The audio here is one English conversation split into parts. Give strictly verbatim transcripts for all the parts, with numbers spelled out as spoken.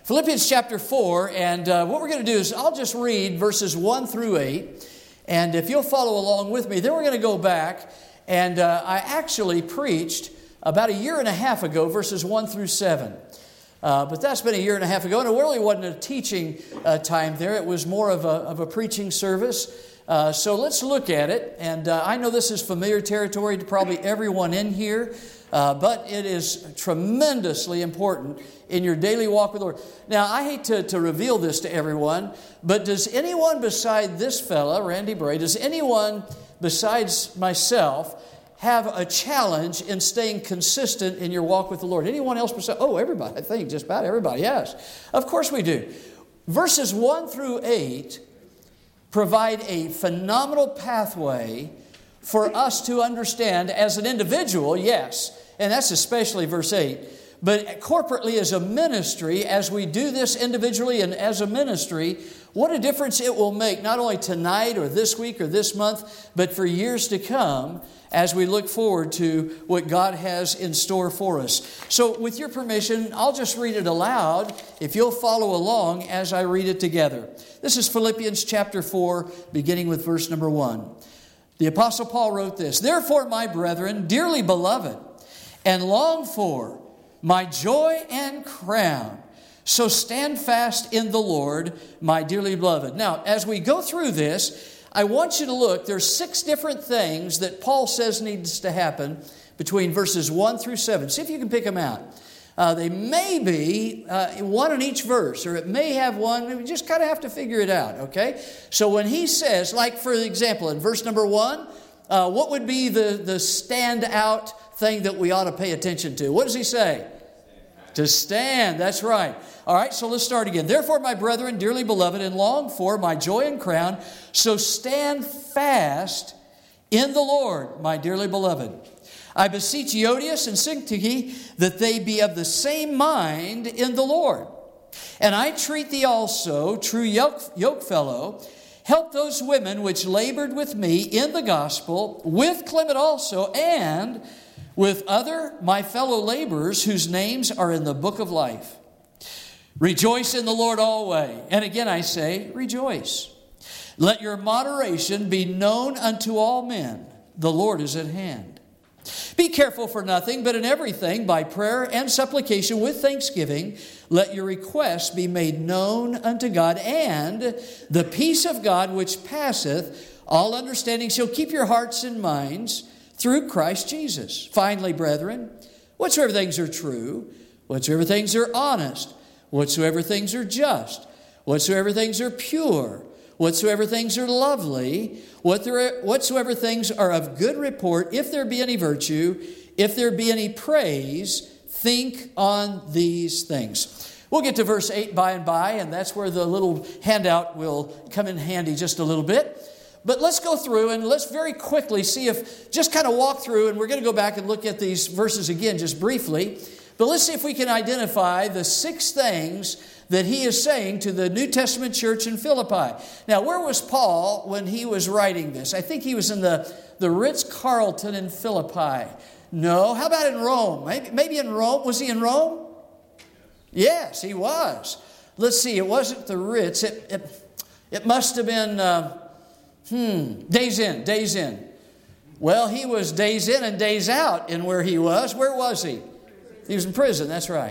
Philippians chapter four, and uh, what we're going to do is I'll just read verses one through eight, and if you'll follow along with me, then we're going to go back, and uh, I actually preached about a year and a half ago, verses one through seven. Uh, but that's been a year and a half ago, and it really wasn't a teaching uh, time there. It was more of a, of a preaching service. Uh, so let's look at it, and uh, I know this is familiar territory to probably everyone in here, uh, but it is tremendously important in your daily walk with the Lord. Now, I hate to, to reveal this to everyone, but does anyone beside this fella, Randy Bray, does anyone besides myself have a challenge in staying consistent in your walk with the Lord? Anyone else besides? Oh, everybody. I think just about everybody. Yes. Of course we do. Verses one through eight provide a phenomenal pathway for us to understand as an individual, yes, and that's especially verse eight, but corporately as a ministry, as we do this individually and as a ministry, what a difference it will make, not only tonight or this week or this month, but for years to come as we look forward to what God has in store for us. So with your permission, I'll just read it aloud if you'll follow along as I read it together. This is Philippians chapter four, beginning with verse number one. The Apostle Paul wrote this, "Therefore, my brethren, dearly beloved, and longed for, my joy and crown, so stand fast in the Lord, my dearly beloved." Now, as we go through this, I want you to look. There's six different things that Paul says needs to happen between verses one through seven. See if you can pick them out. Uh, they may be uh, one in each verse, or it may have one. We just kind of have to figure it out, okay? So when he says, like for example, in verse number one, uh, what would be the, the standout thing that we ought to pay attention to? What does he say? To stand, that's right. All right, so let's start again. "Therefore, my brethren, dearly beloved, and longed for, my joy and crown, so stand fast in the Lord, my dearly beloved. I beseech Euodias and Syntyche that they be of the same mind in the Lord. And I treat thee also, true yoke, yoke fellow, help those women which labored with me in the gospel, with Clement also, and with other my fellow laborers whose names are in the book of life. Rejoice in the Lord always. And again I say, rejoice. Let your moderation be known unto all men. The Lord is at hand. Be careful for nothing, but in everything, by prayer and supplication with thanksgiving, let your requests be made known unto God, and the peace of God which passeth all understanding shall keep your hearts and minds through Christ Jesus. Finally, brethren, whatsoever things are true, whatsoever things are honest, whatsoever things are just, whatsoever things are pure, whatsoever things are lovely, whatsoever things are of good report, if there be any virtue, if there be any praise, think on these things. We'll get to verse eight by and by, and that's where the little handout will come in handy just a little bit. But let's go through and let's very quickly see if, just kind of walk through, and we're going to go back and look at these verses again just briefly. But let's see if we can identify the six things that he is saying to the New Testament church in Philippi. Now, where was Paul when he was writing this? I think he was in the, the Ritz-Carlton in Philippi. No, how about in Rome? Maybe, maybe in Rome. Was he in Rome? Yes, he was. Let's see, it wasn't the Ritz. It, it, it must have been, uh, hmm, Days Inn, Days Inn. Well, he was days in and days out in where he was. Where was he? He was in prison, that's right.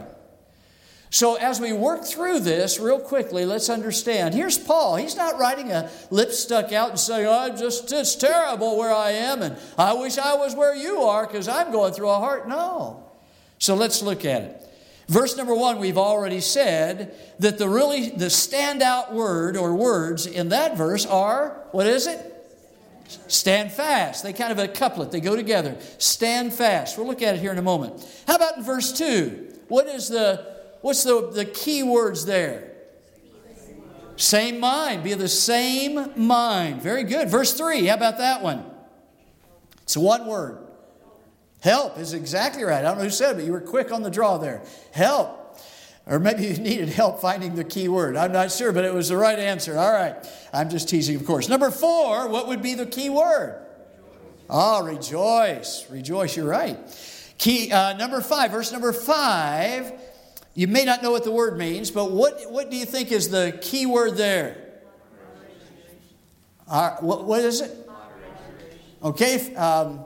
So as we work through this real quickly, let's understand. Here's Paul. He's not writing a lip stuck out and saying, oh, just, it's terrible where I am, and I wish I was where you are because I'm going through a hard... No. So let's look at it. Verse number one, we've already said that the really, the standout word or words in that verse are, what is it? Stand fast. They kind of a couplet. They go together. Stand fast. We'll look at it here in a moment. How about in verse two? What is the... What's the, the key words there? Same mind. Be of the same mind. Very good. Verse three, how about that one? It's one word. Help is exactly right. I don't know who said it, but you were quick on the draw there. Help. Or maybe you needed help finding the key word. I'm not sure, but it was the right answer. All right. I'm just teasing, of course. Number four, what would be the key word? Oh, rejoice. Rejoice, you're right. Key uh, number five, verse number five. You may not know what the word means, but what, what do you think is the key word there? Uh, what, what is it? Okay. Um,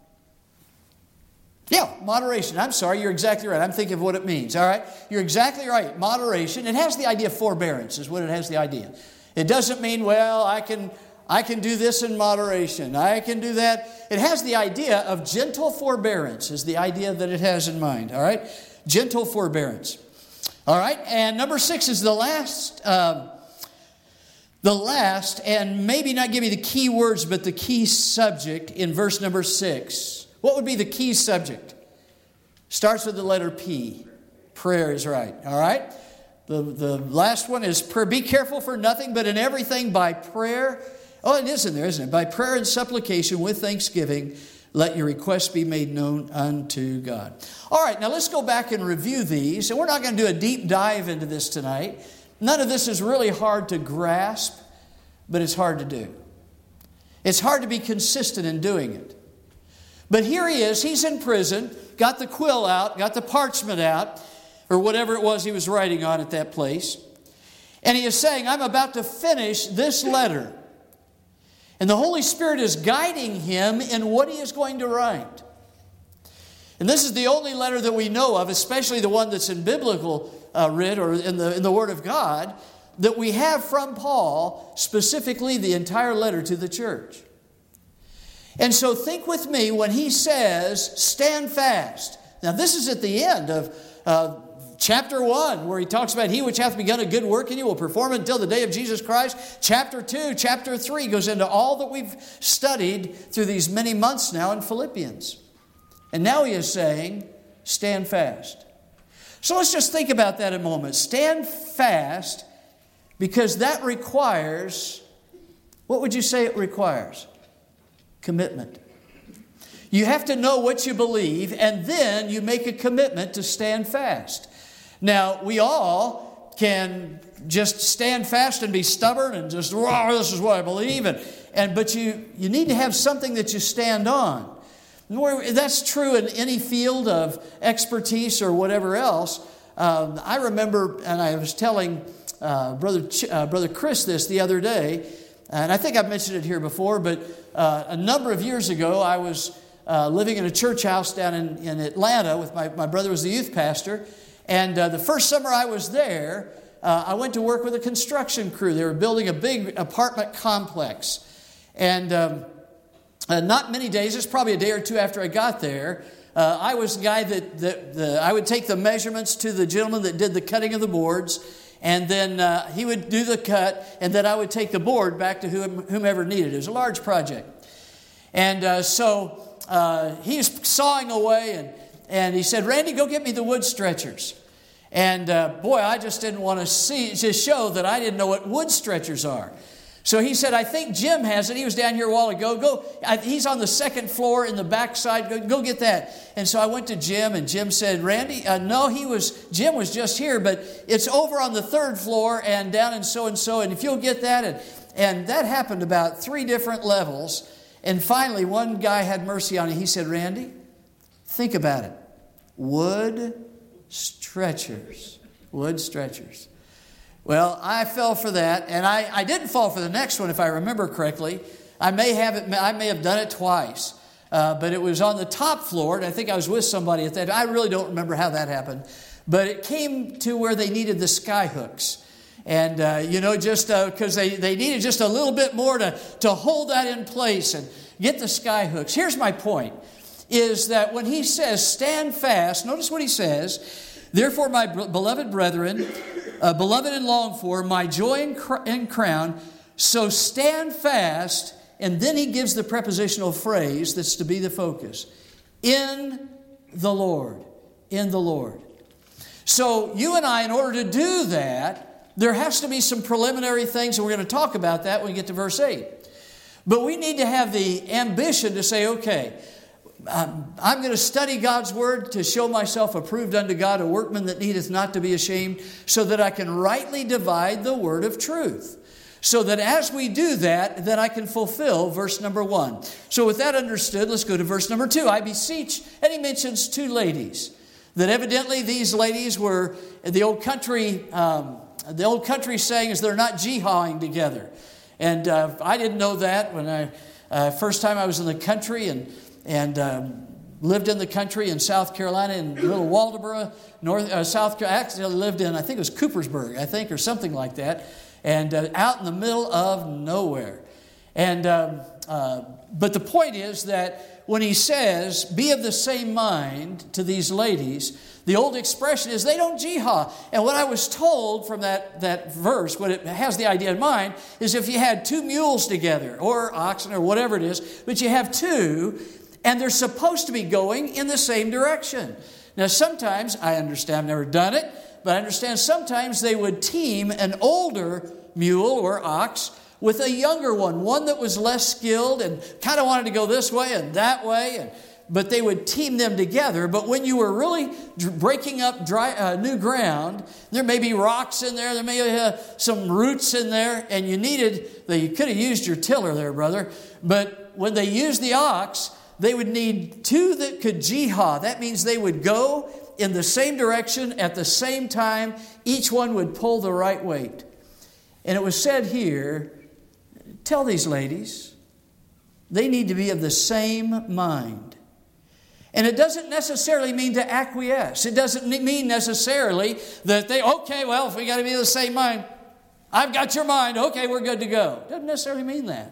yeah, moderation. I'm sorry, you're exactly right. I'm thinking of what it means. All right. You're exactly right. Moderation. It has the idea of forbearance is what it has the idea. It doesn't mean, well, I can, I can do this in moderation. I can do that. It has the idea of gentle forbearance is the idea that it has in mind. All right. Gentle forbearance. All right. And number six is the last... Um, The last, and maybe not give me the key words, but the key subject in verse number six. What would be the key subject? Starts with the letter P. Prayer is right. All right? The, the last one is prayer. Be careful for nothing, but in everything by prayer. Oh, it is in there, isn't it? By prayer and supplication with thanksgiving, let your requests be made known unto God. All right, now let's go back and review these. And we're not going to do a deep dive into this tonight. None of this is really hard to grasp, but it's hard to do. It's hard to be consistent in doing it. But here he is, he's in prison, got the quill out, got the parchment out, or whatever it was he was writing on at that place. And he is saying, I'm about to finish this letter. And the Holy Spirit is guiding him in what he is going to write. And this is the only letter that we know of, especially the one that's in biblical uh, writ or in the, in the Word of God, that we have from Paul, specifically the entire letter to the church. And so think with me when he says, stand fast. Now this is at the end of uh, chapter one, where he talks about he which hath begun a good work in you will perform it until the day of Jesus Christ. Chapter two, chapter three goes into all that we've studied through these many months now in Philippians. And now he is saying, stand fast. So let's just think about that a moment. Stand fast, because that requires, what would you say it requires? Commitment. You have to know what you believe, and then you make a commitment to stand fast. Now, we all can just stand fast and be stubborn and just, oh, this is what I believe. And, and but you, you need to have something that you stand on. That's true in any field of expertise or whatever else. Um, I remember, and I was telling uh, Brother Ch- uh, Brother Chris this the other day, and I think I've mentioned it here before, but uh, a number of years ago, I was uh, living in a church house down in, in Atlanta with my, my brother was the youth pastor, and uh, the first summer I was there, uh, I went to work with a construction crew. They were building a big apartment complex, and um, Uh, not many days, it's probably a day or two after I got there, uh, I was the guy that, that the, I would take the measurements to the gentleman that did the cutting of the boards, and then uh, he would do the cut, and then I would take the board back to whom, whomever needed it. It was a large project. And uh, so uh, he was sawing away, and, and he said, Randy, go get me the wood stretchers. And uh, boy, I just didn't want to see, just show that I didn't know what wood stretchers are. So he said, I think Jim has it. He was down here a while ago. Go. I, he's on the second floor in the back side. Go, go get that. And so I went to Jim, and Jim said, Randy, uh, no, he was, Jim was just here, but it's over on the third floor and down in so-and-so, and if you'll get that. And, and that happened about three different levels. And finally, one guy had mercy on him. He said, Randy, think about it. Wood stretchers. Wood stretchers. Well, I fell for that, and I, I didn't fall for the next one, if I remember correctly. I may have it. I may have done it twice, uh, but it was on the top floor, and I think I was with somebody at that. I really don't remember how that happened, but it came to where they needed the sky hooks, and uh, you know, just because uh, they they needed just a little bit more to to hold that in place and get the sky hooks. Here's my point: is that when he says stand fast, notice what he says. Therefore, my beloved brethren, uh, beloved and longed for, my joy and, cr- and crown, so stand fast. And then he gives the prepositional phrase that's to be the focus. In the Lord. In the Lord. So you and I, in order to do that, there has to be some preliminary things, and we're going to talk about that when we get to verse eight. But we need to have the ambition to say, okay, Um, I'm going to study God's Word to show myself approved unto God, a workman that needeth not to be ashamed, so that I can rightly divide the word of truth. So that as we do that, then I can fulfill verse number one. So with that understood, let's go to verse number two. I beseech, and he mentions two ladies that evidently these ladies were, the old country, um, the old country saying is they're not jihading together. And uh, I didn't know that when I, uh, first time I was in the country and, and um, lived in the country in South Carolina, in little Waldoboro, North, uh, South Carolina. Actually, I lived in, I think it was Coopersburg, I think, or something like that. And uh, out in the middle of nowhere. And um, uh, but the point is that when he says, be of the same mind to these ladies, the old expression is they don't jihad. And what I was told from that, that verse, what it has the idea in mind, is if you had two mules together, or oxen, or whatever it is, but you have two, and they're supposed to be going in the same direction. Now sometimes, I understand, I've never done it, but I understand sometimes they would team an older mule or ox with a younger one, one that was less skilled and kind of wanted to go this way and that way, and, but they would team them together. But when you were really breaking up dry, uh, new ground, there may be rocks in there, there may be uh, some roots in there, and you needed, you could have used your tiller there, brother, but when they used the ox, they would need two that could jihad. That means they would go in the same direction at the same time. Each one would pull the right weight. And it was said here, tell these ladies, they need to be of the same mind. And it doesn't necessarily mean to acquiesce. It doesn't mean necessarily that they, okay, well, if we got to be of the same mind, I've got your mind, okay, we're good to go. It doesn't necessarily mean that.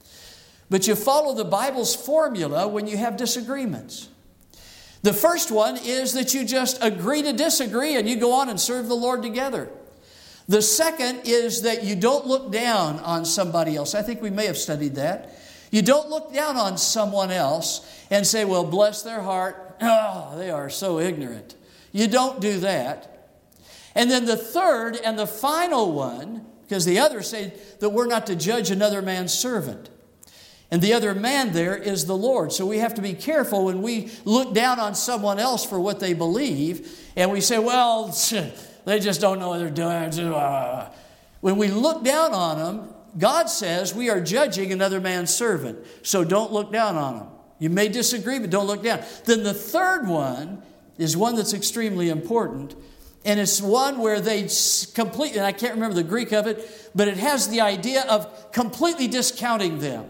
But you follow the Bible's formula when you have disagreements. The first one is that you just agree to disagree and you go on and serve the Lord together. The second is that you don't look down on somebody else. I think we may have studied that. You don't look down on someone else and say, well, bless their heart. Oh, they are so ignorant. You don't do that. And then the third and the final one, because the others say that we're not to judge another man's servant. And the other man there is the Lord. So we have to be careful when we look down on someone else for what they believe. And we say, well, they just don't know what they're doing. When we look down on them, God says we are judging another man's servant. So don't look down on them. You may disagree, but don't look down. Then the third one is one that's extremely important. And it's one where they completely, and I can't remember the Greek of it, but it has the idea of completely discounting them.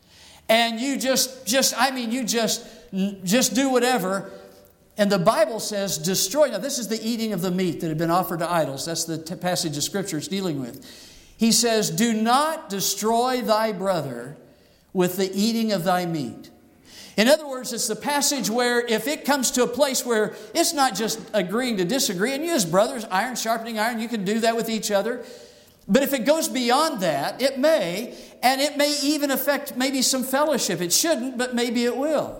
And you just, just, I mean, you just, just do whatever. And the Bible says, destroy. Now, this is the eating of the meat that had been offered to idols. That's the t- passage of Scripture it's dealing with. He says, do not destroy thy brother with the eating of thy meat. In other words, it's the passage where if it comes to a place where it's not just agreeing to disagree, and you as brothers, iron sharpening iron, you can do that with each other. But if it goes beyond that, it may, and it may even affect maybe some fellowship. It shouldn't, but maybe it will.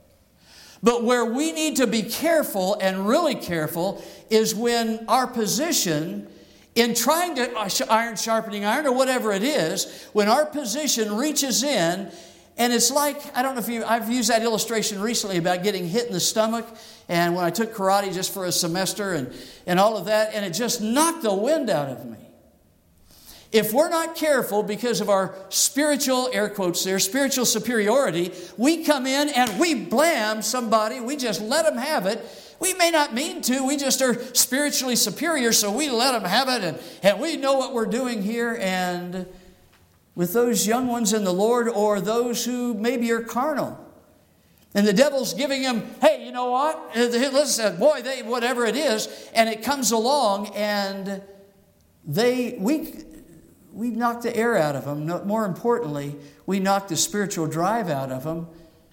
But where we need to be careful and really careful is when our position in trying to iron sharpening iron or whatever it is, when our position reaches in, and it's like, I don't know if you, I've used that illustration recently about getting hit in the stomach, and when I took karate just for a semester and, and all of that, and it just knocked the wind out of me. If we're not careful because of our spiritual, air quotes there, spiritual superiority, we come in and we blam somebody, we just let them have it. We may not mean to, we just are spiritually superior, so we let them have it, and, and we know what we're doing here. And with those young ones in the Lord, or those who maybe are carnal, and the devil's giving them, hey, you know what? Listen, boy, they whatever it is, and it comes along, and they we. We knock the air out of them. More importantly, we knock the spiritual drive out of them.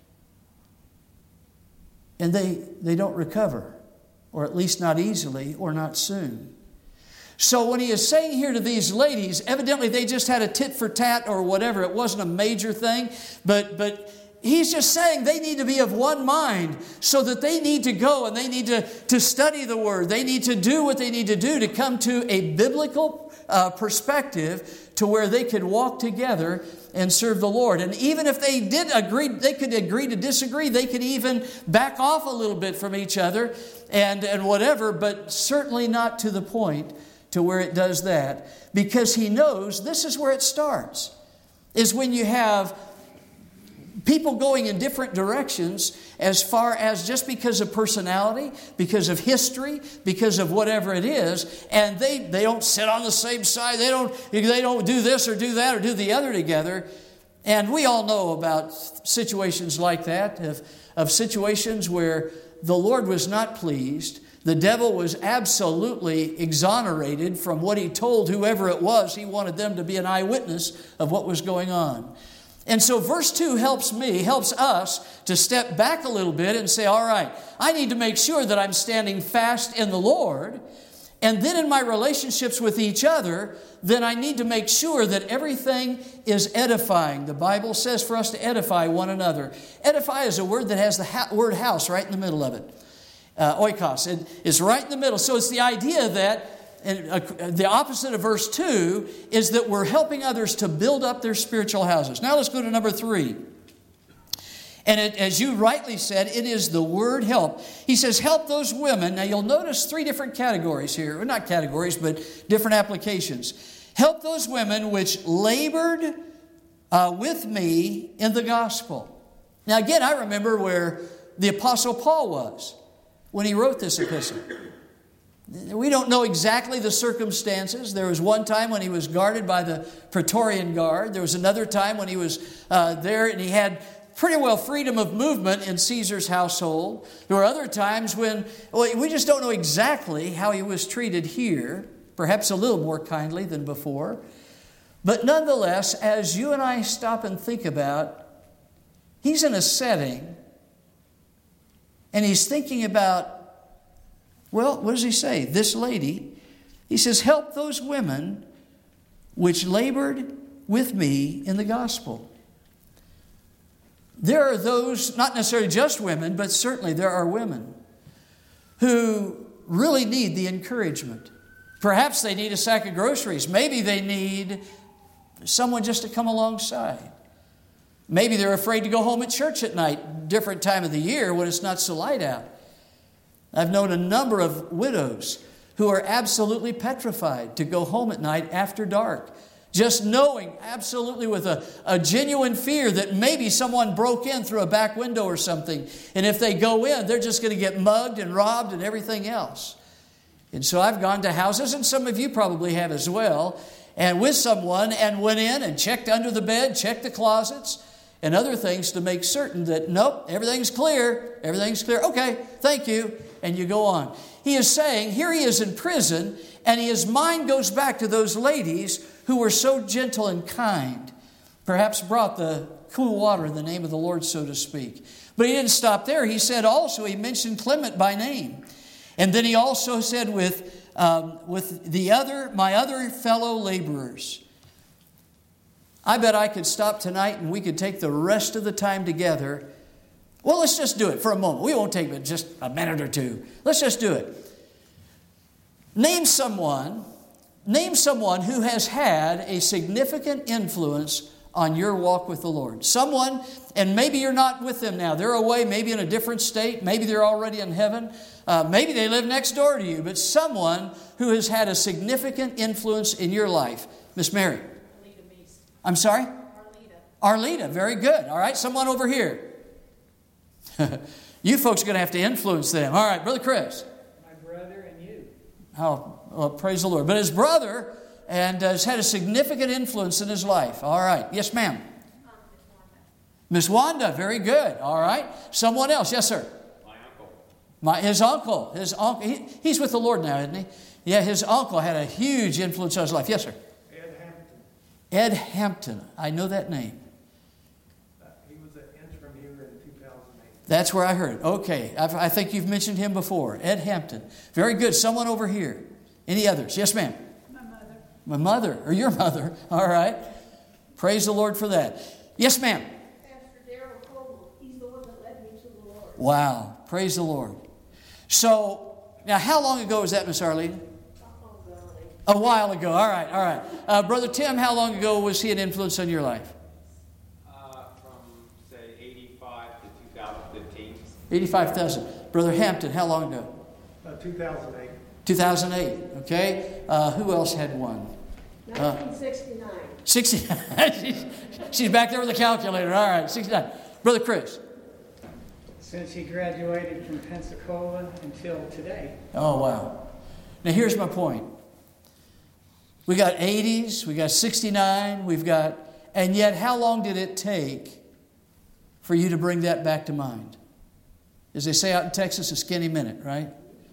And they, they don't recover, or at least not easily, or not soon. So when he is saying here to these ladies, evidently they just had a tit for tat or whatever. It wasn't a major thing, but but he's just saying they need to be of one mind, so that they need to go and they need to, to study the Word. They need to do what they need to do to come to a biblical uh, perspective to where they could walk together and serve the Lord. And even if they did agree, they could agree to disagree. They could even back off a little bit from each other and, and whatever, but certainly not to the point to where it does that. Because he knows this is where it starts, is when you have people going in different directions as far as just because of personality, because of history, because of whatever it is, and they, they don't sit on the same side. They don't, they don't do this or do that or do the other together. And we all know about situations like that, of, of situations where the Lord was not pleased. The devil was absolutely exonerated from what he told whoever it was. He wanted them to be an eyewitness of what was going on. And so verse two helps me, helps us to step back a little bit and say, all right, I need to make sure that I'm standing fast in the Lord. And then in my relationships with each other, then I need to make sure that everything is edifying. The Bible says for us to edify one another. Edify is a word that has the ha- word house right in the middle of it. Uh, oikos, it is right in the middle. So it's the idea that And uh, the opposite of verse two is that we're helping others to build up their spiritual houses. Now let's go to number three. And it, as you rightly said, it is the word help. He says, help those women. Now you'll notice three different categories here. Well, not categories, but different applications. Help those women which labored uh, with me in the gospel. Now again, I remember where the Apostle Paul was when he wrote this epistle. We don't know exactly the circumstances. There was one time when he was guarded by the Praetorian Guard. There was another time when he was uh, there and he had pretty well freedom of movement in Caesar's household. There were other times when, well, we just don't know exactly how he was treated here, perhaps a little more kindly than before. But nonetheless, as you and I stop and think about, he's in a setting and he's thinking about, well, what does he say? This lady, he says, help those women which labored with me in the gospel. There are those, not necessarily just women, but certainly there are women who really need the encouragement. Perhaps they need a sack of groceries. Maybe they need someone just to come alongside. Maybe they're afraid to go home at church at night, different time of the year when it's not so light out. I've known a number of widows who are absolutely petrified to go home at night after dark, just knowing absolutely with a, a genuine fear that maybe someone broke in through a back window or something. And if they go in, they're just going to get mugged and robbed and everything else. And so I've gone to houses, and some of you probably have as well, and with someone and went in and checked under the bed, checked the closets, and other things to make certain that, nope, everything's clear, everything's clear. Okay, thank you. And you go on. He is saying, here he is in prison, and his mind goes back to those ladies who were so gentle and kind, perhaps brought the cool water in the name of the Lord, so to speak. But he didn't stop there. He said also, he mentioned Clement by name. And then he also said with, um, with the other, my other fellow laborers. I bet I could stop tonight and we could take the rest of the time together. Well, let's just do it for a moment. We won't take but just a minute or two. Let's just do it. Name someone, name someone who has had a significant influence on your walk with the Lord. Someone, and maybe you're not with them now. They're away, maybe in a different state. Maybe they're already in heaven. Uh, maybe they live next door to you. But someone who has had a significant influence in your life. Miss Mary. I'm sorry? Arlita. Arlita, very good. All right, someone over here. You folks are going to have to influence them. All right, Brother Chris. My brother and you. Oh, well, praise the Lord. But his brother and has had a significant influence in his life. All right. Yes, ma'am. Um, Miss Wanda. Wanda, very good. All right. Someone else. Yes, sir. My uncle. My, his uncle. His uncle. He, he's with the Lord now, isn't he? Yeah, his uncle had a huge influence on his life. Yes, sir. Ed Hampton. Ed Hampton. I know that name. That's where I heard it. Okay. I, I think you've mentioned him before. Ed Hampton. Very good. Someone over here. Any others? Yes, ma'am. My mother. My mother, or your mother. All right. Praise the Lord for that. Yes, ma'am. Pastor Darrell Cole. He's the one that led me to the Lord. Wow. Praise the Lord. So, now how long ago was that, Miss Arlene? A while ago. All right. All right. Uh, Brother Tim, how long ago was he an influence on your life? eighty-five thousand. Brother Hampton, how long ago? Uh, two thousand eight. two thousand eight, okay. Uh, who else had one? nineteen sixty-nine. Uh, sixty. she's, she's back there with the calculator. All right, sixty-nine. Brother Chris. Since he graduated from Pensacola until today. Oh, wow. Now, here's my point. We got eighties, we got sixty-nine, we've got... And yet, how long did it take for you to bring that back to mind? As they say out in Texas, a skinny minute, right?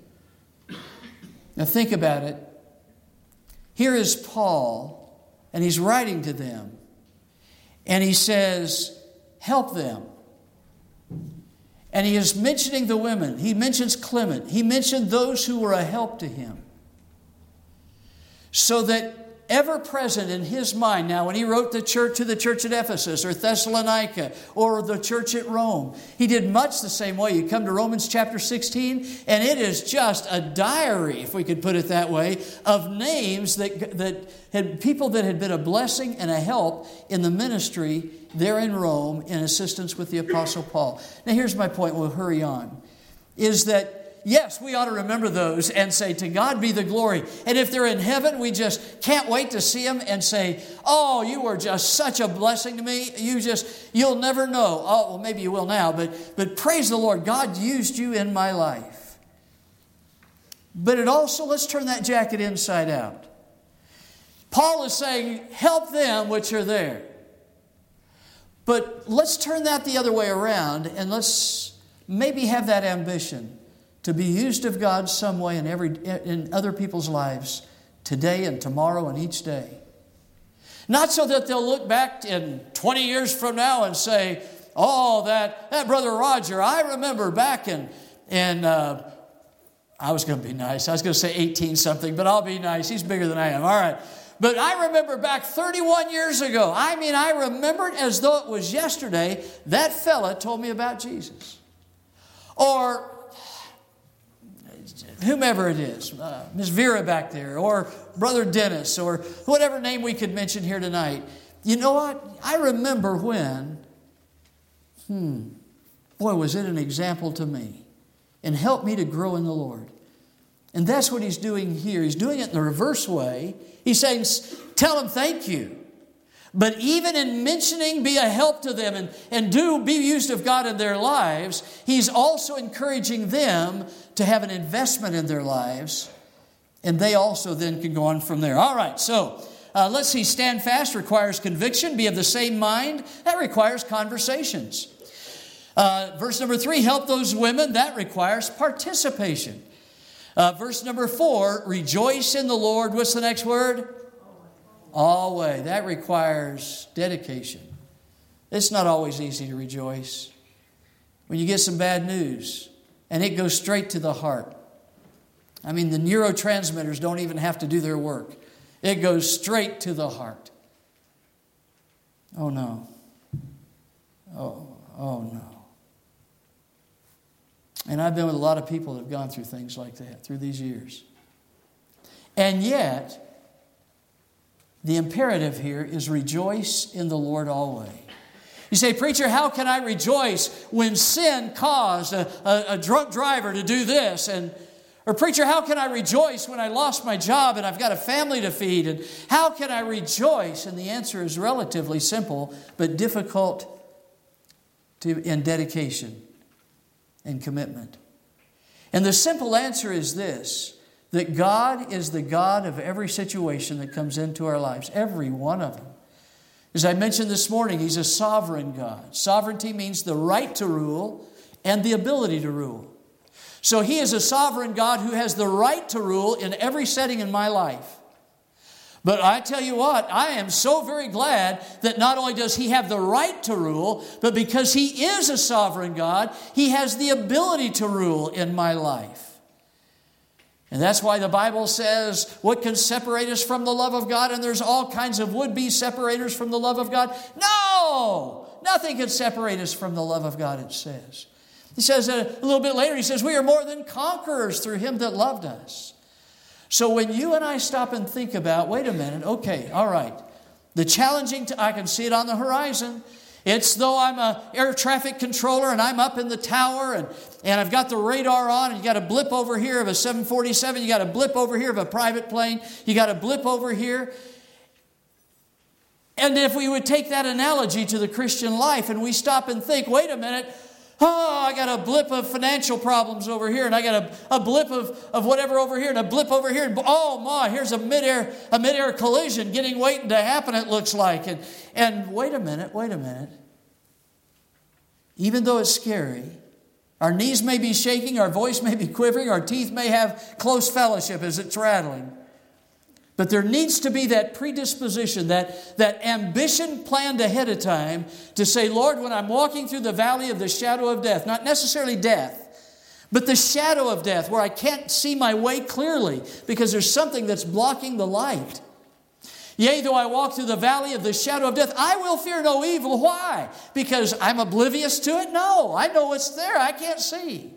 Now, think about it. Here is Paul, and he's writing to them. And he says, help them. And he is mentioning the women. He mentions Clement. He mentioned those who were a help to him. So that ever present in his mind, now when he wrote the church to the church at Ephesus or Thessalonica or the church at Rome, he did much the same way. You come to Romans chapter sixteen, and it is just a diary, if we could put it that way, of names that, that had people that had been a blessing and a help in the ministry there in Rome in assistance with the Apostle Paul. Now here's my point, we'll hurry on, is that yes, we ought to remember those and say, to God be the glory. And if they're in heaven, we just can't wait to see them and say, oh, you were just such a blessing to me. You just, you'll never know. Oh, well, maybe you will now, but, but praise the Lord. God used you in my life. But it also, let's turn that jacket inside out. Paul is saying, help them which are there. But let's turn that the other way around and let's maybe have that ambition to be used of God some way in every in other people's lives today and tomorrow and each day. Not so that they'll look back in twenty years from now and say, oh, that, that Brother Roger, I remember back in, in uh, I was going to be nice. I was going to say eighteen something, but I'll be nice. He's bigger than I am. All right. But I remember back thirty-one years ago. I mean, I remember it as though it was yesterday. That fella told me about Jesus. Or whomever it is, uh, Miss Vera back there, or Brother Dennis, or whatever name we could mention here tonight. You know what? I remember when, hmm, boy, was it an example to me and helped me to grow in the Lord. And that's what he's doing here. He's doing it in the reverse way. He's saying, tell them thank you. But even in mentioning, be a help to them and, and do be used of God in their lives, he's also encouraging them to have an investment in their lives. And they also then can go on from there. All right, so uh, let's see. Stand fast requires conviction. Be of the same mind. That requires conversations. Uh, verse number three, help those women. That requires participation. Uh, verse number four, rejoice in the Lord. What's the next word? Always. That requires dedication. It's not always easy to rejoice. When you get some bad news, and it goes straight to the heart. I mean, the neurotransmitters don't even have to do their work. It goes straight to the heart. Oh, no. Oh, oh, no. And I've been with a lot of people that have gone through things like that through these years. And yet, the imperative here is rejoice in the Lord always. You say, preacher, how can I rejoice when sin caused a, a, a drunk driver to do this? And or preacher, how can I rejoice when I lost my job and I've got a family to feed? And how can I rejoice? And the answer is relatively simple, but difficult to, in dedication and commitment. And the simple answer is this, that God is the God of every situation that comes into our lives, every one of them. As I mentioned this morning, He's a sovereign God. Sovereignty means the right to rule and the ability to rule. So He is a sovereign God who has the right to rule in every setting in my life. But I tell you what, I am so very glad that not only does He have the right to rule, but because He is a sovereign God, He has the ability to rule in my life. And that's why the Bible says, what can separate us from the love of God? And there's all kinds of would-be separators from the love of God. No! Nothing can separate us from the love of God, it says. He says uh, a little bit later, he says, we are more than conquerors through Him that loved us. So when you and I stop and think about, wait a minute, okay, all right. The challenging, t- I can see it on the horizon. It's though I'm an air traffic controller and I'm up in the tower and, and I've got the radar on and you got a blip over here of a seven forty-seven, you got a blip over here of a private plane, you got a blip over here. And if we would take that analogy to the Christian life and we stop and think, wait a minute, oh, I got a blip of financial problems over here, and I got a, a blip of, of whatever over here, and a blip over here, and oh my, here's a midair, a midair collision getting waiting to happen, it looks like. And, and wait a minute, wait a minute. Even though it's scary, our knees may be shaking, our voice may be quivering, our teeth may have close fellowship as it's rattling. But there needs to be that predisposition, that, that ambition planned ahead of time to say, Lord, when I'm walking through the valley of the shadow of death, not necessarily death, but the shadow of death where I can't see my way clearly because there's something that's blocking the light. Yea, though I walk through the valley of the shadow of death, I will fear no evil. Why? Because I'm oblivious to it? No, I know it's there. I can't see.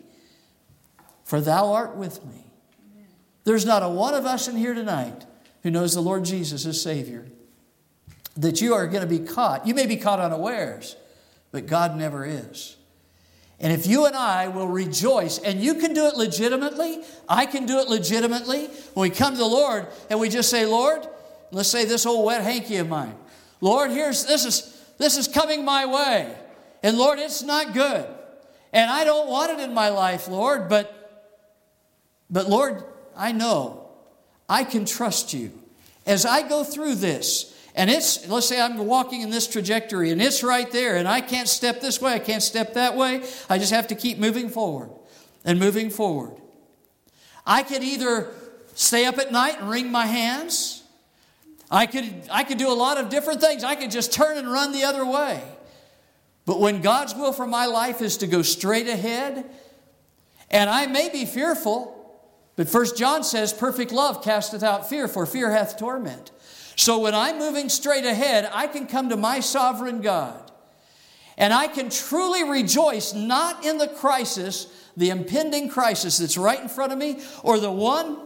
For thou art with me. There's not a one of us in here tonight who knows the Lord Jesus as Savior, that you are going to be caught. You may be caught unawares, but God never is. And if you and I will rejoice, and you can do it legitimately, I can do it legitimately, when we come to the Lord and we just say, Lord, let's say this old wet hanky of mine, Lord, here's this is this is coming my way, and Lord, it's not good, and I don't want it in my life, Lord, but but Lord, I know I can trust you. As I go through this, and it's, let's say I'm walking in this trajectory, and it's right there, and I can't step this way, I can't step that way, I just have to keep moving forward and moving forward. I could either stay up at night and wring my hands. I could, I could do a lot of different things. I could just turn and run the other way. But when God's will for my life is to go straight ahead, and I may be fearful, but First John says, perfect love casteth out fear, for fear hath torment. So when I'm moving straight ahead, I can come to my sovereign God. And I can truly rejoice not in the crisis, the impending crisis that's right in front of me, or the one,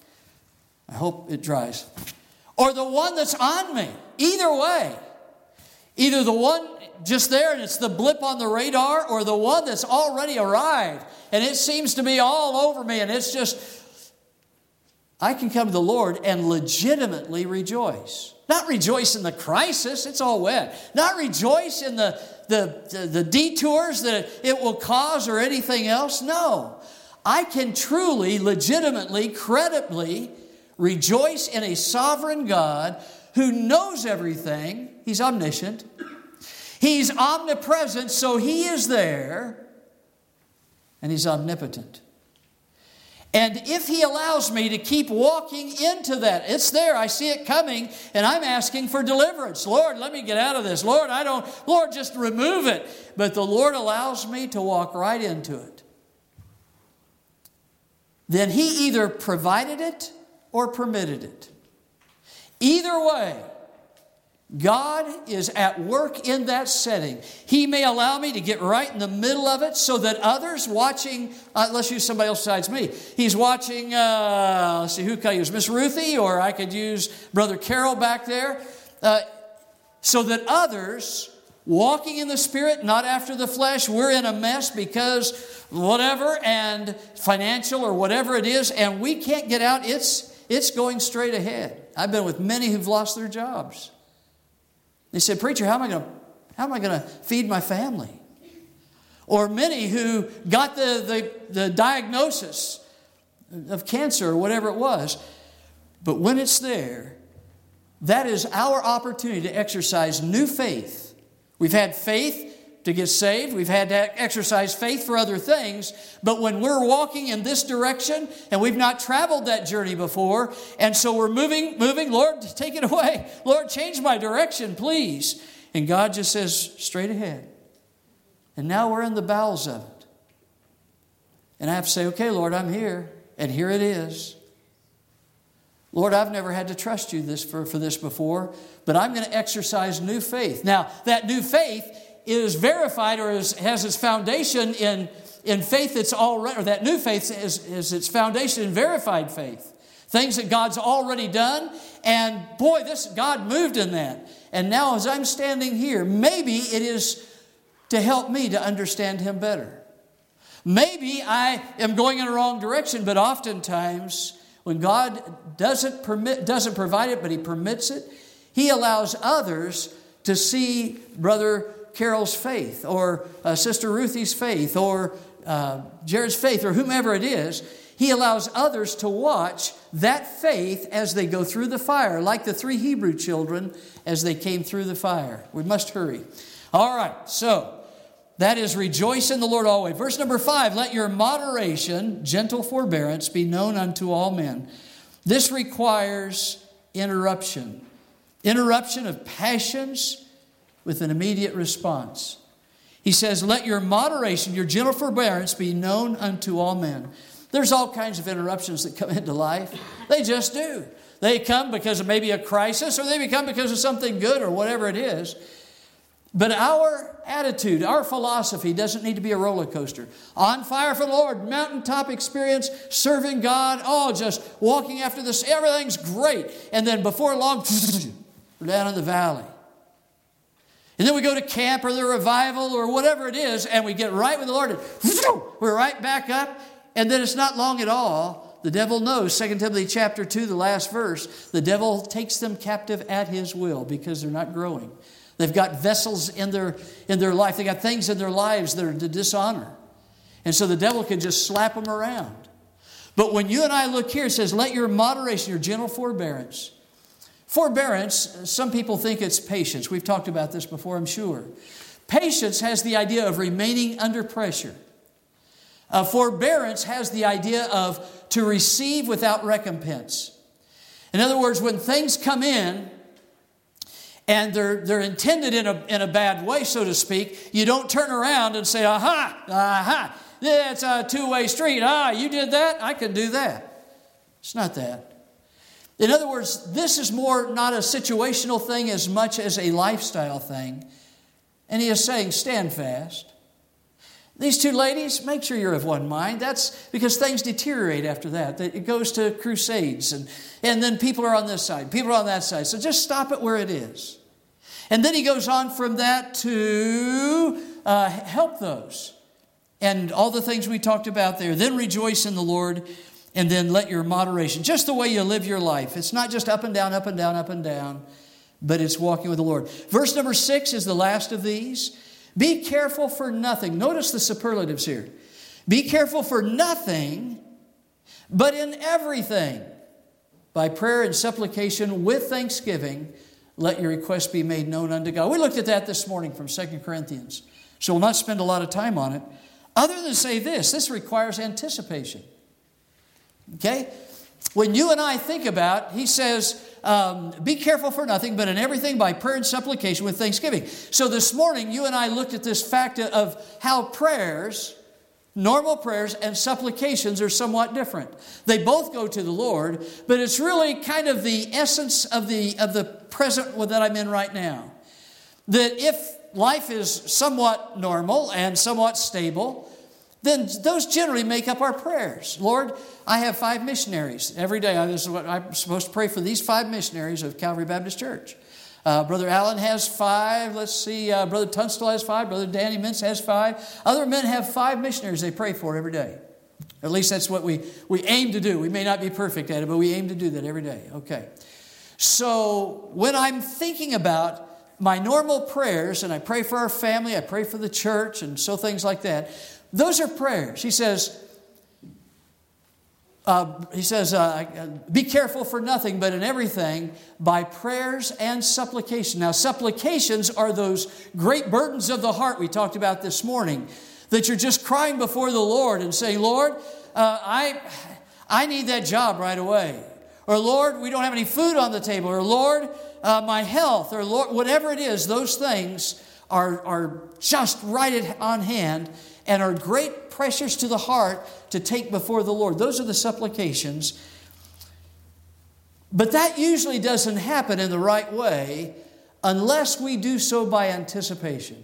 I hope it dries, or the one that's on me. Either way. Either the one just there and it's the blip on the radar, or the one that's already arrived and it seems to be all over me, and it's just, I can come to the Lord and legitimately rejoice. Not rejoice in the crisis, it's all wet. Not rejoice in the, the, the, the detours that it will cause or anything else. No. I can truly, legitimately, credibly rejoice in a sovereign God who knows everything. He's omniscient. He's omnipresent, so He is there. And He's omnipotent. And if He allows me to keep walking into that, it's there, I see it coming, and I'm asking for deliverance. Lord, let me get out of this. Lord, I don't, Lord, just remove it. But the Lord allows me to walk right into it. Then He either provided it or permitted it. Either way, God is at work in that setting. He may allow me to get right in the middle of it so that others watching, uh, let's use somebody else besides me. He's watching, uh, let's see, who could I use? Miss Ruthie, or I could use Brother Carol back there. Uh, so that others walking in the Spirit, not after the flesh, we're in a mess because whatever, and financial or whatever it is, and we can't get out. It's, it's going straight ahead. I've been with many who've lost their jobs. They said, preacher, how am I going to how am I going to feed my family? Or many who got the, the, the diagnosis of cancer or whatever it was. But when it's there, that is our opportunity to exercise new faith. We've had faith to get saved. We've had to exercise faith for other things. But when we're walking in this direction and we've not traveled that journey before, and so we're moving, moving, Lord, take it away. Lord, change my direction, please. And God just says, straight ahead. And now we're in the bowels of it. And I have to say, okay, Lord, I'm here. And here it is. Lord, I've never had to trust you this for, for this before, but I'm going to exercise new faith. Now, that new faith is verified or is, has its foundation in, in faith that's already, or that new faith is, is its foundation in verified faith. Things that God's already done. And boy, this God moved in that. And now as I'm standing here, maybe it is to help me to understand Him better. Maybe I am going in the wrong direction, but oftentimes when God doesn't permit, doesn't provide it, but He permits it, He allows others to see Brother Carol's faith, or uh, Sister Ruthie's faith, or uh, Jared's faith, or whomever it is. He allows others to watch that faith as they go through the fire, like the three Hebrew children as they came through the fire. We must hurry. All right, so that is rejoice in the Lord always. Verse number five, let your moderation, gentle forbearance, be known unto all men. This requires interruption. Interruption of passions with an immediate response. He says, let your moderation, your gentle forbearance be known unto all men. There's all kinds of interruptions that come into life. They just do. They come because of maybe a crisis, or they come because of something good, or whatever it is. But our attitude, our philosophy doesn't need to be a roller coaster. On fire for the Lord, mountaintop experience, serving God, oh, just walking after this, everything's great. And then before long, we're down in the valley. And then we go to camp or the revival or whatever it is, and we get right with the Lord, and we're right back up. And then it's not long at all. The devil knows, Second Timothy chapter two, the last verse, the devil takes them captive at his will because they're not growing. They've got vessels in their, in their life. They've got things in their lives that are to dishonor. And so the devil can just slap them around. But when you and I look here, it says, let your moderation, your gentle forbearance. Forbearance, some people think it's patience. We've talked about this before, I'm sure. Patience has the idea of remaining under pressure. Uh, forbearance has the idea of to receive without recompense. In other words, when things come in, and they're, they're intended in a, in a bad way, so to speak, you don't turn around and say, aha, aha, yeah, it's a two-way street. Ah, you did that, I can do that. It's not that. In other words, this is more not a situational thing as much as a lifestyle thing. And he is saying, stand fast. These two ladies, make sure you're of one mind. That's because things deteriorate after that. It goes to crusades, and, and then people are on this side, people are on that side. So just stop it where it is. And then he goes on from that to uh, help those. And all the things we talked about there. Then rejoice in the Lord, and then let your moderation, just the way you live your life. It's not just up and down, up and down, up and down, but it's walking with the Lord. Verse number six is the last of these. Be careful for nothing. Notice the superlatives here. Be careful for nothing, but in everything, by prayer and supplication with thanksgiving, let your requests be made known unto God. We looked at that this morning from Second Corinthians, so we'll not spend a lot of time on it. Other than say this, this requires anticipation. Okay? When you and I think about, he says, um, be careful for nothing, but in everything by prayer and supplication with thanksgiving. So this morning, you and I looked at this fact of how prayers, normal prayers and supplications are somewhat different. They both go to the Lord, but it's really kind of the essence of the, of the present that I'm in right now. That if life is somewhat normal and somewhat stable, then those generally make up our prayers. Lord, I have five missionaries. Every day, this is what I'm supposed to pray for these five missionaries of Calvary Baptist Church. Uh, Brother Allen has five. Let's see, uh, Brother Tunstall has five. Brother Danny Mintz has five. Other men have five missionaries they pray for every day. At least that's what we, we aim to do. We may not be perfect at it, but we aim to do that every day. Okay. So when I'm thinking about my normal prayers, and I pray for our family, I pray for the church, and so things like that, those are prayers. He says, uh, he says, uh, be careful for nothing, but in everything by prayers and supplication. Now, supplications are those great burdens of the heart we talked about this morning, that you're just crying before the Lord and saying, Lord, uh, I, I need that job right away. Or, Lord, we don't have any food on the table. Or, Lord, uh, my health. Or, Lord, whatever it is, those things are, are just right on hand and are great pressures to the heart to take before the Lord. Those are the supplications. But that usually doesn't happen in the right way unless we do so by anticipation.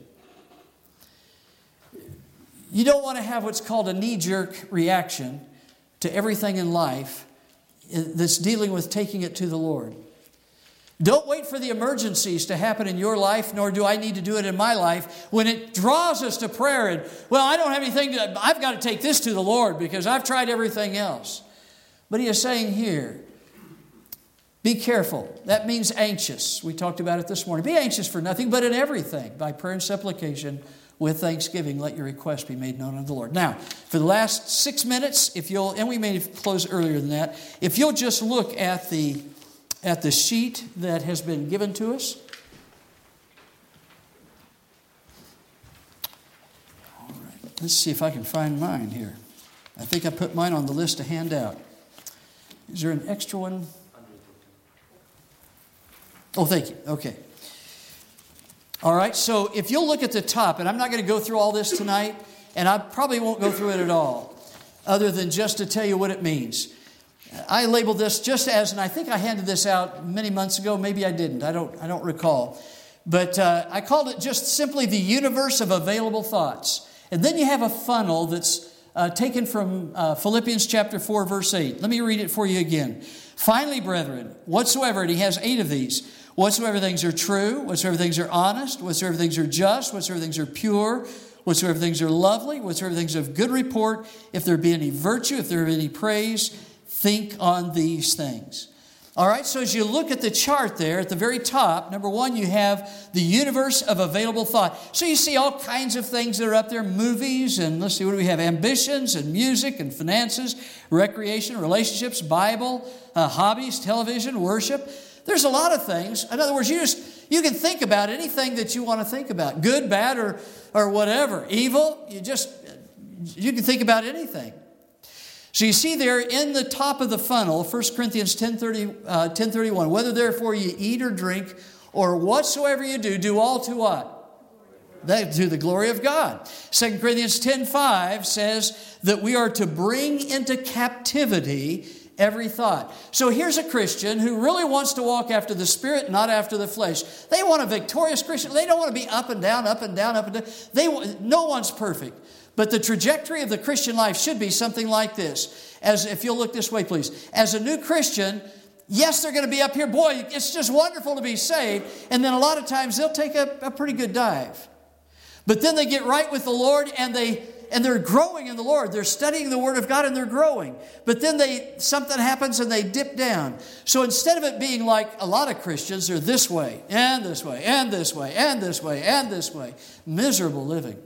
You don't want to have what's called a knee-jerk reaction to everything in life that's dealing with taking it to the Lord. Don't wait for the emergencies to happen in your life, nor do I need to do it in my life. When it draws us to prayer and, well, I don't have anything to, I've got to take this to the Lord because I've tried everything else. But he is saying here, Be careful. That means anxious. We talked about it this morning. Be anxious for nothing, but in everything, by prayer and supplication, with thanksgiving, let your request be made known unto the Lord. Now, for the last six minutes, if you'll, and we may close earlier than that, if you'll just look at the, at the sheet that has been given to us. All right. Let's see if I can find mine here. I think I put mine on the list to hand out. Is there an extra one? Oh, thank you. Okay. All right, so if you'll look at the top, and I'm not going to go through all this tonight, and I probably won't go through it at all, other than just to tell you what it means. I labeled this just as, and I think I handed this out many months ago. Maybe I didn't. I don't, I don't recall. But uh, I called it just simply the universe of available thoughts. And then you have a funnel that's uh, taken from uh, Philippians chapter four, verse eight. Let me read it for you again. Finally, brethren, whatsoever, and he has eight of these, whatsoever things are true, whatsoever things are honest, whatsoever things are just, whatsoever things are pure, whatsoever things are lovely, whatsoever things of good report, if there be any virtue, if there be any praise, think on these things. All right, so as you look at the chart there, at the very top, number one, you have the universe of available thought. So you see all kinds of things that are up there, movies, and let's see, what do we have? Ambitions and music and finances, recreation, relationships, Bible, uh, hobbies, television, worship. There's a lot of things. In other words, you just you can think about anything that you want to think about, good, bad, or or whatever, evil. You just you can think about anything. So you see there in the top of the funnel, First Corinthians ten thirty-one, whether therefore you eat or drink or whatsoever you do, do all to what? That, to the glory of God. Second Corinthians ten five says that we are to bring into captivity every thought. So here's a Christian who really wants to walk after the Spirit, not after the flesh. They want a victorious Christian. They don't want to be up and down, up and down, up and down. They, no one's perfect. But the trajectory of the Christian life should be something like this. As if you'll look this way, please. As a new Christian, yes, they're going to be up here. Boy, it's just wonderful to be saved. And then a lot of times they'll take a, a pretty good dive. But then they get right with the Lord and they and they're growing in the Lord. They're studying the Word of God and they're growing. But then they something happens and they dip down. So instead of it being like a lot of Christians, they're this way and this way and this way and this way and this way. Miserable living.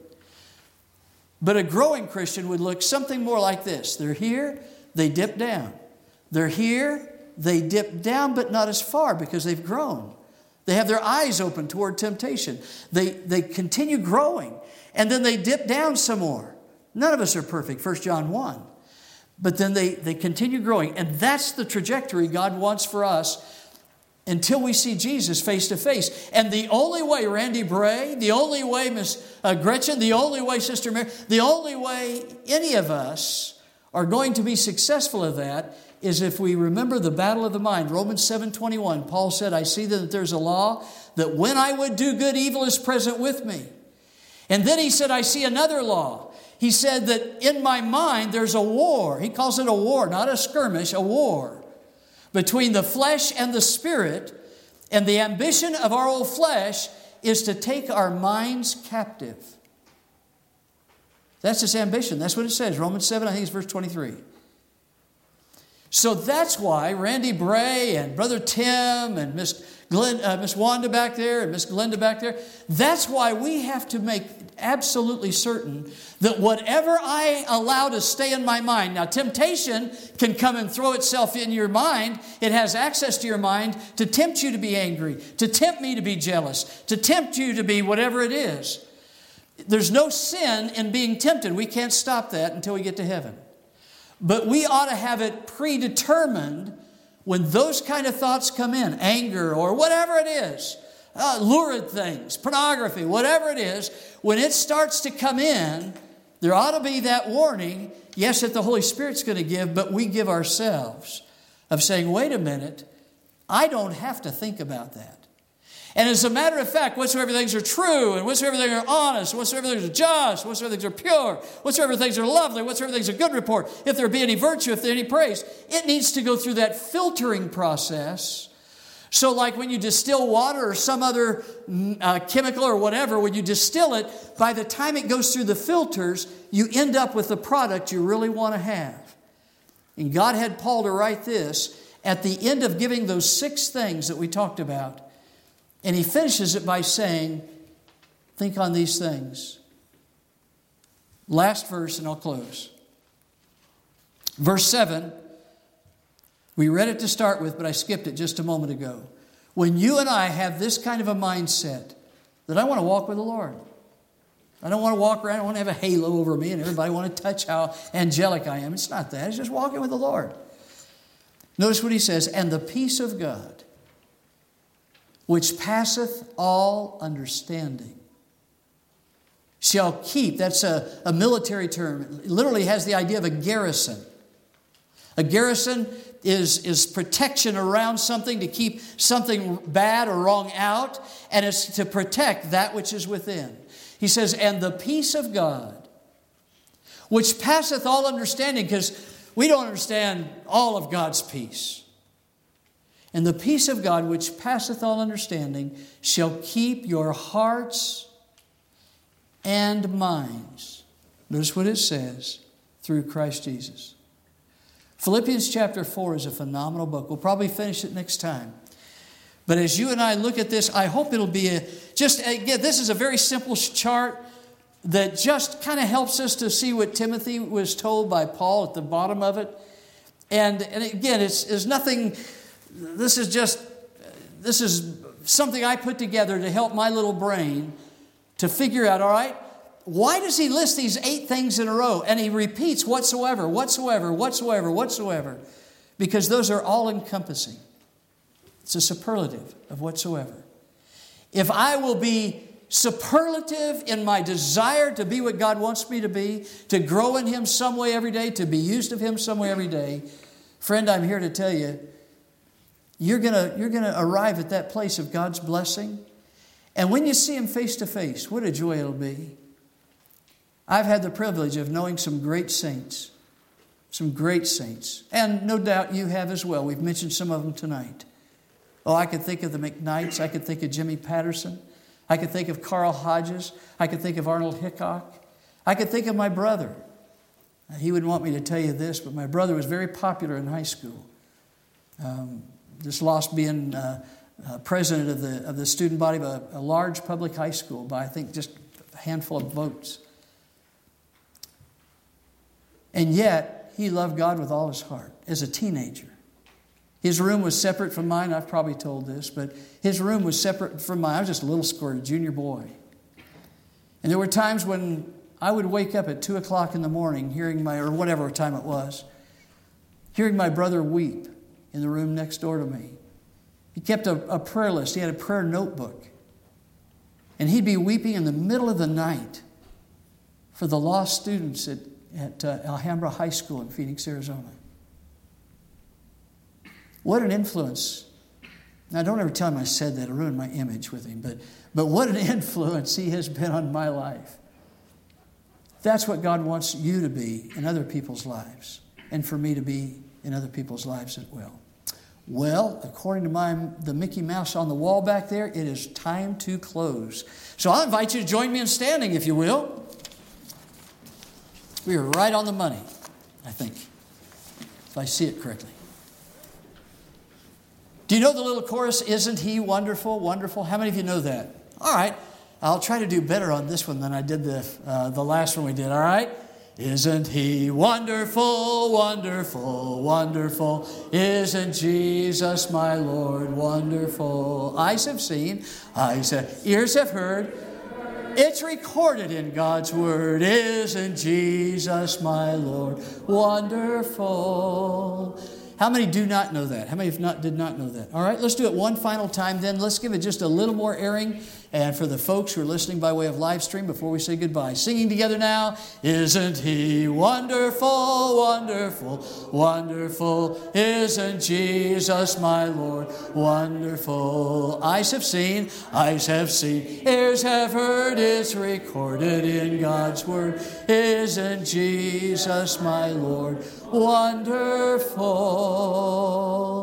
But a growing Christian would look something more like this. They're here, they dip down. They're here, they dip down, but not as far because they've grown. They have their eyes open toward temptation. They, they continue growing, and then they dip down some more. None of us are perfect, First John one. But then they, they continue growing, and that's the trajectory God wants for us until we see Jesus face to face. And the only way, Randy Bray, the only way, Miss uh, Gretchen, the only way, Sister Mary, the only way any of us are going to be successful at that is if we remember the battle of the mind. Romans seven twenty-one, Paul said, I see that there's a law that when I would do good, evil is present with me. And then he said, I see another law. He said that in my mind there's a war. He calls it a war, not a skirmish, a war between the flesh and the spirit. And the ambition of our old flesh is to take our minds captive. That's its ambition. That's what it says. Romans seven, I think it's verse twenty-three. So that's why Randy Bray and Brother Tim and Miss Glenn, uh, Miss Wanda back there and Miss Glenda back there, that's why we have to make absolutely certain that whatever I allow to stay in my mind, now temptation can come and throw itself in your mind. It has access to your mind to tempt you to be angry, to tempt me to be jealous, to tempt you to be whatever it is. There's no sin in being tempted. We can't stop that until we get to heaven. But we ought to have it predetermined when those kind of thoughts come in, anger or whatever it is, uh, lurid things, pornography, whatever it is, when it starts to come in, there ought to be that warning, yes, that the Holy Spirit's going to give, but we give ourselves of saying, wait a minute, I don't have to think about that. And as a matter of fact, whatsoever things are true, and whatsoever things are honest, whatsoever things are just, whatsoever things are pure, whatsoever things are lovely, whatsoever things are good report, if there be any virtue, if there be any praise, it needs to go through that filtering process. So like when you distill water or some other uh, chemical or whatever, when you distill it, by the time it goes through the filters, you end up with the product you really want to have. And God had Paul to write this at the end of giving those six things that we talked about. And he finishes it by saying, think on these things. Last verse, and I'll close. Verse seven, we read it to start with, but I skipped it just a moment ago. When you and I have this kind of a mindset that I want to walk with the Lord. I don't want to walk around, I don't want to have a halo over me and everybody want to touch how angelic I am. It's not that. It's just walking with the Lord. Notice what he says, and the peace of God, which passeth all understanding, shall keep. That's a, a military term. It literally has the idea of a garrison. A garrison is, is protection around something to keep something bad or wrong out, and it's to protect that which is within. He says, and the peace of God, which passeth all understanding, because we don't understand all of God's peace. And the peace of God, which passeth all understanding, shall keep your hearts and minds. Notice what it says, through Christ Jesus. Philippians chapter four is a phenomenal book. We'll probably finish it next time. But as you and I look at this, I hope it'll be a, just, again, this is a very simple chart that just kind of helps us to see what Timothy was told by Paul at the bottom of it. And, and again, it's, it's nothing, this is just, this is something I put together to help my little brain to figure out, all right, why does he list these eight things in a row? And he repeats whatsoever, whatsoever, whatsoever, whatsoever, because those are all encompassing. It's a superlative of whatsoever. If I will be superlative in my desire to be what God wants me to be, to grow in Him some way every day, to be used of Him some way every day, friend, I'm here to tell you, you're gonna, you're gonna arrive at that place of God's blessing. And when you see Him face to face, what a joy it'll be. I've had the privilege of knowing some great saints, some great saints, and no doubt you have as well. We've mentioned some of them tonight. Oh, I could think of the McKnights. I could think of Jimmy Patterson. I could think of Carl Hodges. I could think of Arnold Hickok. I could think of my brother. He wouldn't want me to tell you this, but my brother was very popular in high school. Um, just lost being uh, uh, president of the of the student body of a, a large public high school by, I think, just a handful of votes. And yet, he loved God with all his heart as a teenager. His room was separate from mine. I've probably told this, but his room was separate from mine. I was just a little squirt, a junior boy. And there were times when I would wake up at two o'clock in the morning, hearing my, or whatever time it was, hearing my brother weep in the room next door to me. He kept a, a prayer list. He had a prayer notebook. And he'd be weeping in the middle of the night for the lost students at, at uh, Alhambra High School in Phoenix, Arizona. What an influence. Now, don't ever tell him I said that. It ruined my image with him. But, but what an influence he has been on my life. That's what God wants you to be in other people's lives. And for me to be in other people's lives as well. Well, according to my the Mickey Mouse on the wall back there, it is time to close. So I'll invite you to join me in standing, if you will. We are right on the money, I think, if I see it correctly. Do you know the little chorus, Isn't He Wonderful, Wonderful? How many of you know that? All right. I'll try to do better on this one than I did the, uh, the last one we did, all right? Isn't He wonderful, wonderful, wonderful? Isn't Jesus my Lord wonderful? Eyes have seen, eyes have, ears have heard. It's recorded in God's Word. Isn't Jesus my Lord wonderful? How many do not know that? How many have not, did not know that? All right, let's do it one final time then. Let's give it just a little more airing. And for the folks who are listening by way of live stream, before we say goodbye, singing together now, Isn't He wonderful, wonderful, wonderful? Isn't Jesus my Lord wonderful? Eyes have seen, eyes have seen, ears have heard, it's recorded in God's Word. Isn't Jesus my Lord wonderful?